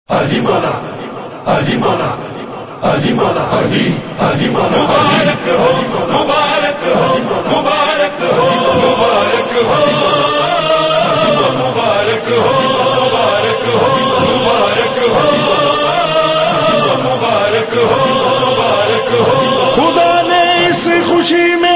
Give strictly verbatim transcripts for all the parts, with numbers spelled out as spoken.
علی مولا علی مولا علی مولا علی علی مولا مبارک ہو مبارک ہو مبارک ہو مبارک ہو مبارک ہو مبارک ہو مبارک ہو مبارک ہو مبارک ہو خدا نے اس خوشی میں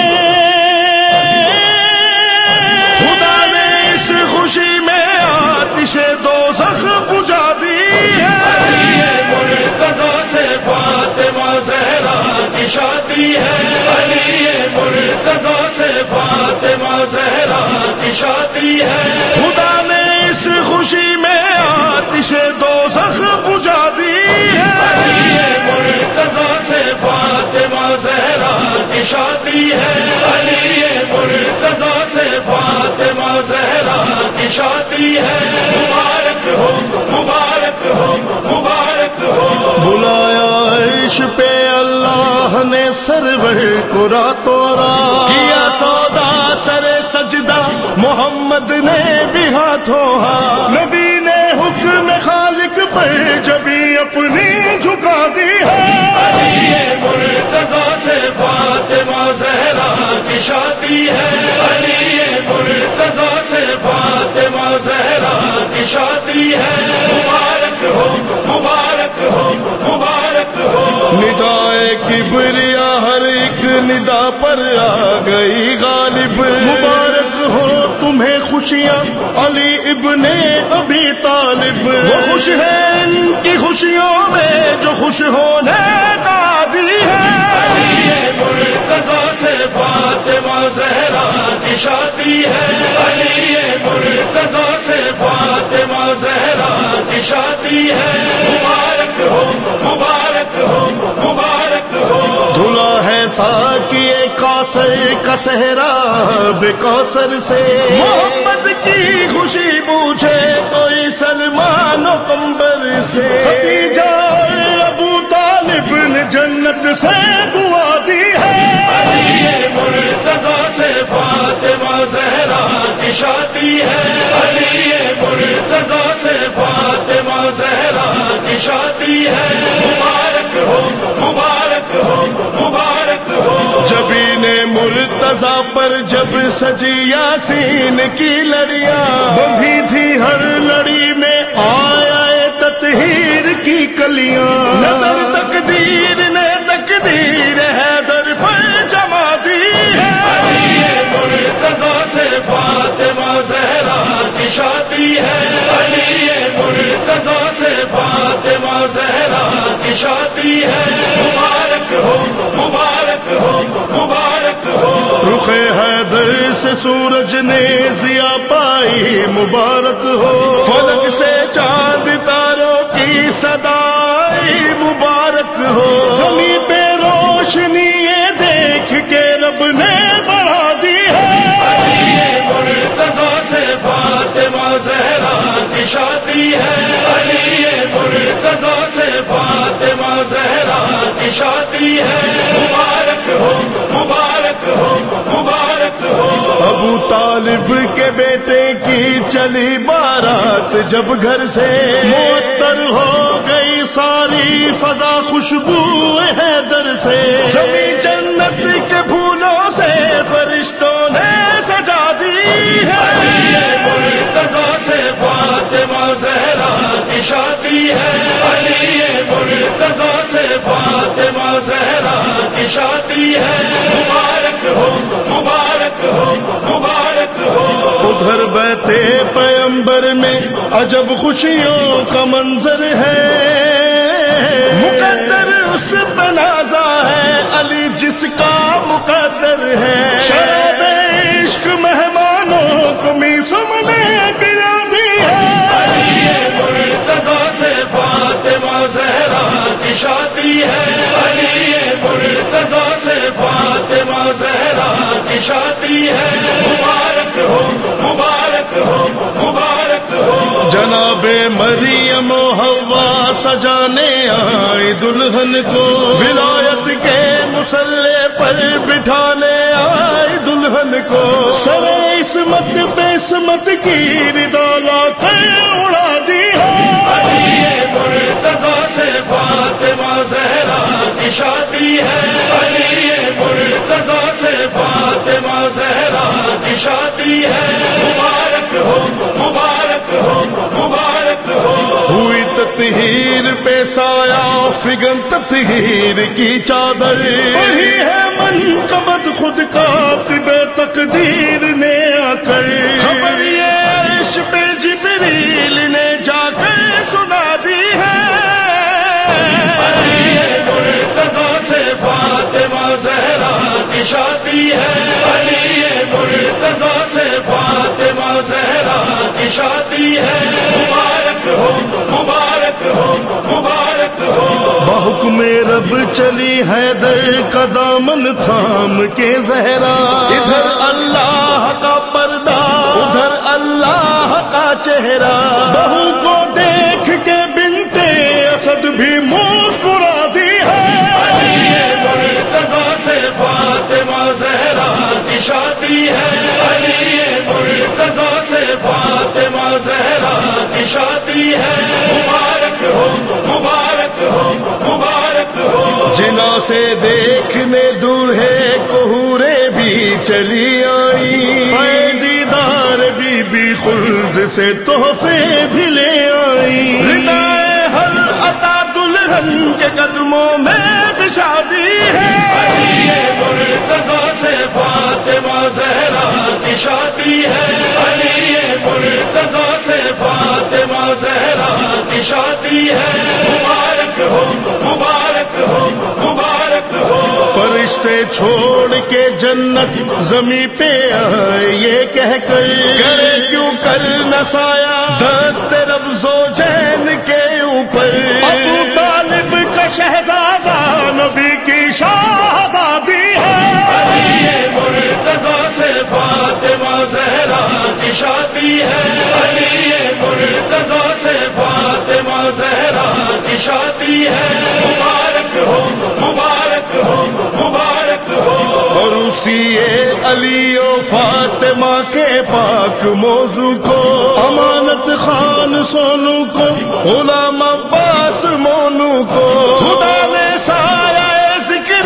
خدا نے اس خوشی میں آتش دوزخ بجھا دی ہے. علی مرتضیٰ سے فاطمہ زہرا کی شادی ہے. علی مرتضیٰ سے فاطمہ زہرا کی شادی ہے. خدا نے اس خوشی میں آتش دوزخ بجھا دی ہے. علی مرتضیٰ سے فاطمہ زہرا کی شادی ہے. علی مرتضیٰ سے فاطمہ زہرا کی شادی ہے. مبارک ہو مبارک ہو مبارک ہو. بلایا عرش پہ اللہ نے سرور کو راتوں رات کیا سودا سر سجدہ محمد نے بھی ہاتھوں ہاتھ. نبی نے حکم خالق پر جبھی اپنی جھکا دی ہے. علی مرتضیٰ سے فاطمہ زہرا کی شادی ہے. علی مرتضیٰ سے فاطمہ زہرا کی شادی ہے. مبارک ہو مبارک ہو مبارک ہو. ندائے کبریا ہر ایک ندا پر آ گئی غالب. مبارک ہو تمہیں خوشیاں علی ابن ابی طالب. وہ خوش ہیں ان کی خوشیوں میں جو خوش ہونے کا دی ہے. علی مرتضیٰ سے فاطمہ زہرا کی شادی ہے. علی مرتضیٰ سے فاطمہ زہرا کی شادی ہے. مبارک ہو مبارک ہو مبارک ہو. دھلا ہے ساقی کوثر کا صحرا بے کوثر سے. محمد کی خوشی پوچھے کوئی سلمان و قمبر سے. خدیجہ ابو طالب نے جنت سے دعا دی ہے. علی مرتضیٰ سے فاطمہ زہرا کی شادی ہے. علی مرتضیٰ سے فاطمہ زہرا کی شادی ہے. مبارک ہو مبارک ہو مبارک ہو. جبین مرتضیٰ پر جب سجی یاسین کی لڑیاں بندھی تھی ہر لڑی میں آیا تطہیر کی کلیاں. نظر تقدیر نے تقدیر حیدر پر جما دی ہے. علی مرتضیٰ سے فاطمہ زہرا کی شادی ہے. علی مرتضیٰ سے فاطمہ زہرا کی شادی ہے. مبارک ہو مبارک ہو مبارک ہو. رخ حیدر سے سورج نے ضیا پائی مبارک ہو. فلک سے چاند تاروں کی صدائی مبارک ہو. زمین پہ روشنی یہ دیکھ کے رب نے بڑھا دی ہے. علی مرتضیٰ سے فاطمہ زہرا کی شادی ہے. علی مرتضیٰ سے فاطمہ زہرا کی شادی ہے. مبارک ہو مبارک ہو مبارک ہو. ابو طالب کے بیٹے کی چلی بارات جب گھر سے معطر ہو گئی ساری فضا خوشبو حیدر سے. زمین جنت کے پھولوں سے فرشتوں نے سجا دی ہے. علی مرتضیٰ سے فاطمہ زہرا کی شادی ہے. علی مرتضیٰ سے فاطمہ زہرا کی شادی ہے. مبارک ہو مبارک ہو مبارک ہو. ادھر بیٹھے پیمبر میں عجب خوشیوں کا منظر ہے. مقدر اس پہ نازا ہے علی جس کا مقدر ہے. شراب عشق مہمانوں کو میسم نے پلا دی ہے. علی مرتضیٰ سے فاطمہ زہرا کی شادی ہے. علی مرتضیٰ سے فاطمہ زہرا کی شادی ہے. مبارک ہو مبارک ہو مبارک ہو. جناب مریم و حوا سجانے آئی دلہن کو. ولایت کے مسلح پر بٹھانے آئی دلہن کو. سر عصمت بے عصمت کی ردا لا کر اڑا دی ہے. علی تطہیر پہ سایہ فگن تطہیر کی چادر، وہی ہے منقبت خود کاتب تقدیر نے آ کر، خبر یہ عرش پہ جبریل نے جا کر سنا دی ہے، علی مرتضیٰ سے فاطمہ زہرا کی شادی ہے، علی مرتضیٰ سے فاطمہ زہرا کی شادی ہے، مبارک ہو مبارک ہو مبارک ہو، بحکم رب چلی حیدر کا دامن تھام کے زہرا، ادھر اللہ کا پردہ ادھر اللہ کا چہرہ، بہو کو دیکھ کے بنتے اسد بھی مسکرا دی ہے، علی مرتضیٰ سے فاطمہ زہرا کی شادی ہے، علی مرتضیٰ سے فاطمہ زہرا کی شادی ہے، مبارک ہو مبارک ہو مبارک ہو، جنا سے دیکھنے دولہے کو حورے بھی چلی آئی، اے دیدار بی بی خلد سے تحفے بھی لے آئی، ردائے ہر عطا دلہن کے قدموں میں بھی شادی ہے، علی مرتضیٰ سے فاطمہ زہرا کی شادی ہے، علی مرتضیٰ سے فاطمہ زہرا کی شادی ہے، مبارک ہو مبارک ہو مبارک ہو، فرشتے چھوڑ کے جنت زمیں پہ آئے یہ کہہ کر، کرے کیوں کر نہ سایہ دست رب زوجین کے اوپر، ابو طالب کا شہزادہ نبی کی شہزادی ہے، علی مرتضیٰ سے فاطمہ زہرا کی شادی ہے، علی مرتضیٰ سے فاطمہ زہرا کی شادی ہے، مبارک ہو مبارک ہو مبارک ہو، اور اسی علی و فاطمہ کے پاک موضوع کو امانت خان سونو کو غلام عباس مونو کو خدا نے سایہ ذکر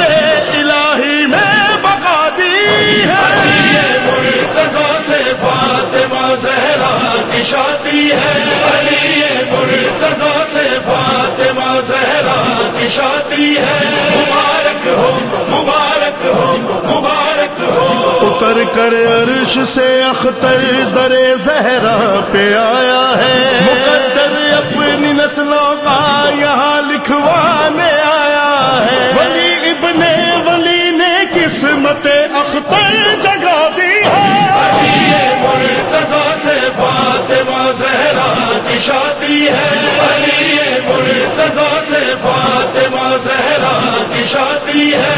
الہی میں بقا دی ہے، علی مرتضیٰ سے فاطمہ زہرا کی شادی ہے، علی مرتضیٰ سے فاطمہ زہرا کی شادی ہے، مبارک ہو مبارک ہو مبارک ہو، اتر کر عرش سے اختر در زہرا پہ آیا ہے، مقدر اپنی نسلوں کا یہاں لکھوانے آیا ہے، ولی ابن ولی نے قسمت اختر جگا دی ہے، علی مرتضیٰ سے فاطمہ زہرا کی شادی ہے، علی مرتضیٰ سے فاطمہ زہرا کی شادی ہے،